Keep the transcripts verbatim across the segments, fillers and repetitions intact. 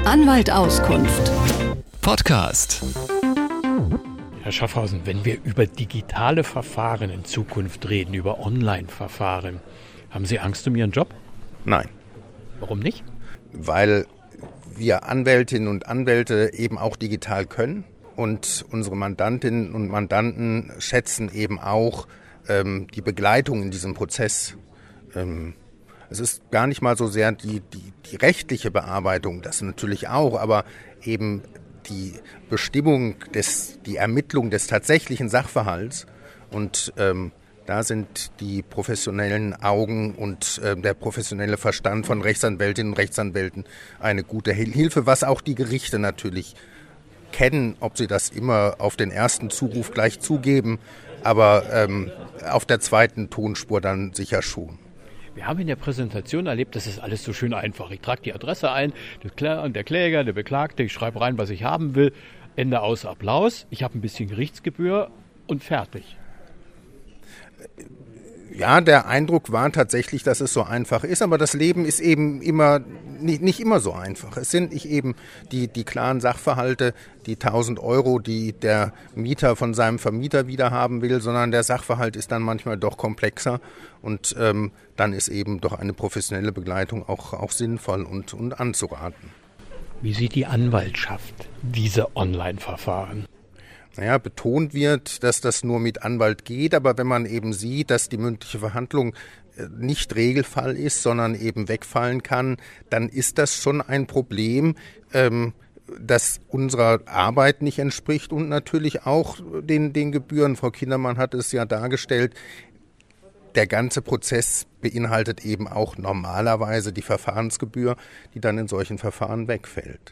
Anwalt Auskunft. Podcast. Herr Schaffhausen, wenn wir über digitale Verfahren in Zukunft reden, über Online-Verfahren, haben Sie Angst um Ihren Job? Nein. Warum nicht? Weil wir Anwältinnen und Anwälte eben auch digital können und unsere Mandantinnen und Mandanten schätzen eben auch ähm, die Begleitung in diesem Prozess. Ähm, es ist gar nicht mal so sehr die, die, die rechtliche Bearbeitung, das natürlich auch, aber eben die Bestimmung, des, die Ermittlung des tatsächlichen Sachverhalts. Und ähm, da sind die professionellen Augen und äh, der professionelle Verstand von Rechtsanwältinnen und Rechtsanwälten eine gute Hilfe, was auch die Gerichte natürlich kennen, ob sie das immer auf den ersten Zuruf gleich zugeben, aber ähm, auf der zweiten Tonspur dann sicher schon. Wir haben in der Präsentation erlebt, das ist alles so schön einfach. Ich trage die Adresse ein, der Kläger, der Beklagte, ich schreibe rein, was ich haben will, Ende aus Applaus, ich habe ein bisschen Gerichtsgebühr und fertig. Ja, der Eindruck war tatsächlich, dass es so einfach ist, aber das Leben ist eben immer nicht, nicht immer so einfach. Es sind nicht eben die, die klaren Sachverhalte, die tausend Euro, die der Mieter von seinem Vermieter wieder haben will, sondern der Sachverhalt ist dann manchmal doch komplexer und ähm, dann ist eben doch eine professionelle Begleitung auch, auch sinnvoll und, und anzuraten. Wie sieht die Anwaltschaft diese Online-Verfahren? Naja, betont wird, dass das nur mit Anwalt geht, aber wenn man eben sieht, dass die mündliche Verhandlung nicht Regelfall ist, sondern eben wegfallen kann, dann ist das schon ein Problem, ähm, das unserer Arbeit nicht entspricht und natürlich auch den, den Gebühren. Frau Kindermann hat es ja dargestellt, der ganze Prozess beinhaltet eben auch normalerweise die Verfahrensgebühr, die dann in solchen Verfahren wegfällt.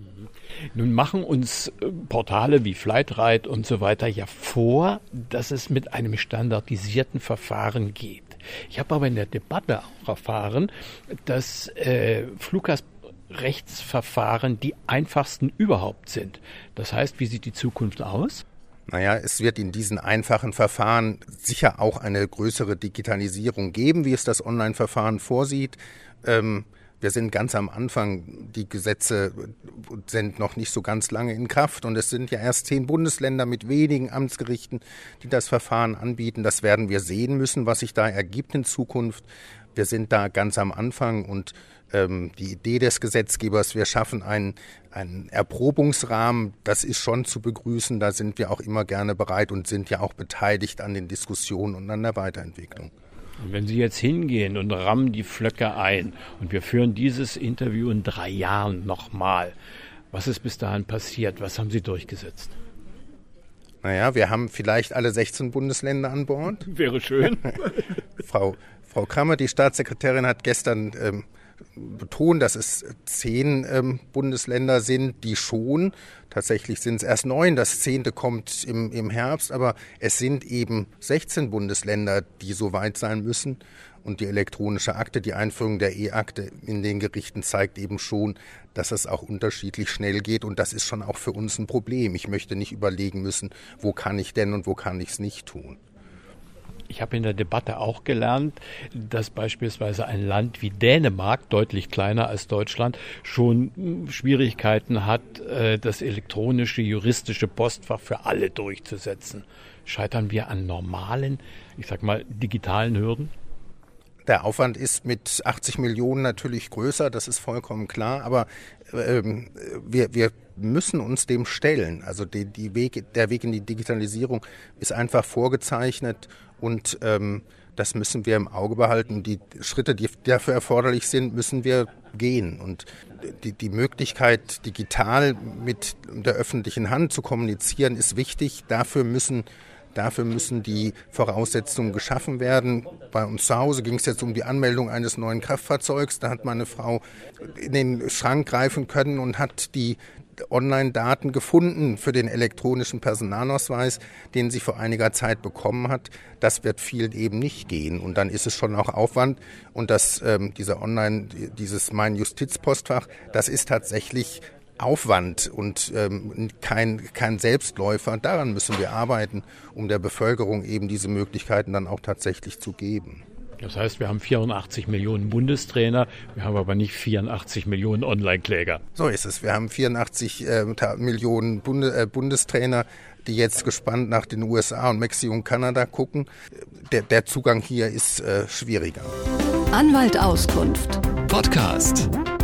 Nun machen uns Portale wie Flightride und so weiter ja vor, dass es mit einem standardisierten Verfahren geht. Ich habe aber in der Debatte auch erfahren, dass äh, Fluggastrechtsverfahren die einfachsten überhaupt sind. Das heißt, wie sieht die Zukunft aus? Naja, es wird in diesen einfachen Verfahren sicher auch eine größere Digitalisierung geben, wie es das Online-Verfahren vorsieht. Ähm, Wir sind ganz am Anfang, die Gesetze sind noch nicht so ganz lange in Kraft und es sind ja erst zehn Bundesländer mit wenigen Amtsgerichten, die das Verfahren anbieten. Das werden wir sehen müssen, was sich da ergibt in Zukunft. Wir sind da ganz am Anfang und ähm, die Idee des Gesetzgebers, wir schaffen einen, einen Erprobungsrahmen, das ist schon zu begrüßen. Da sind wir auch immer gerne bereit und sind ja auch beteiligt an den Diskussionen und an der Weiterentwicklung. Und wenn Sie jetzt hingehen und rammen die Flöcke ein und wir führen dieses Interview in drei Jahren nochmal, was ist bis dahin passiert? Was haben Sie durchgesetzt? Naja, wir haben vielleicht alle sechzehn Bundesländer an Bord. Wäre schön. Frau, Frau Krammer, die Staatssekretärin, hat gestern ähm, betont, dass es zehn ähm, Bundesländer sind, die schon, tatsächlich sind es erst neun, das zehnte kommt im, im Herbst, aber es sind eben sechzehn Bundesländer, die so weit sein müssen. Und die elektronische Akte, die Einführung der E-Akte in den Gerichten zeigt eben schon, dass es auch unterschiedlich schnell geht. Und das ist schon auch für uns ein Problem. Ich möchte nicht überlegen müssen, wo kann ich denn und wo kann ich es nicht tun. Ich habe in der Debatte auch gelernt, dass beispielsweise ein Land wie Dänemark, deutlich kleiner als Deutschland, schon Schwierigkeiten hat, das elektronische juristische Postfach für alle durchzusetzen. Scheitern wir an normalen, ich sag mal, digitalen Hürden? Der Aufwand ist mit achtzig Millionen natürlich größer, das ist vollkommen klar, aber ähm, wir, wir müssen uns dem stellen. Also die, die Weg, der Weg in die Digitalisierung ist einfach vorgezeichnet und ähm, das müssen wir im Auge behalten. Die Schritte, die dafür erforderlich sind, müssen wir gehen. Und die, die Möglichkeit, digital mit der öffentlichen Hand zu kommunizieren, ist wichtig. Dafür müssen Dafür müssen die Voraussetzungen geschaffen werden. Bei uns zu Hause ging es jetzt um die Anmeldung eines neuen Kraftfahrzeugs. Da hat meine Frau in den Schrank greifen können und hat die Online-Daten gefunden für den elektronischen Personalausweis, den sie vor einiger Zeit bekommen hat. Das wird vielen eben nicht gehen. Und dann ist es schon auch Aufwand. Und das, ähm, dieser Online, dieses Mein Justizpostfach, das ist tatsächlich Aufwand und ähm, kein, kein Selbstläufer. Daran müssen wir arbeiten, um der Bevölkerung eben diese Möglichkeiten dann auch tatsächlich zu geben. Das heißt, wir haben vierundachtzig Millionen Bundestrainer, wir haben aber nicht vierundachtzig Millionen Online-Kläger. So ist es. Wir haben vierundachtzig äh, Millionen Bunde, äh, Bundestrainer, die jetzt gespannt nach den U S A und Mexiko und Kanada gucken. Der, der Zugang hier ist äh, schwieriger. Anwalt Auskunft. Podcast.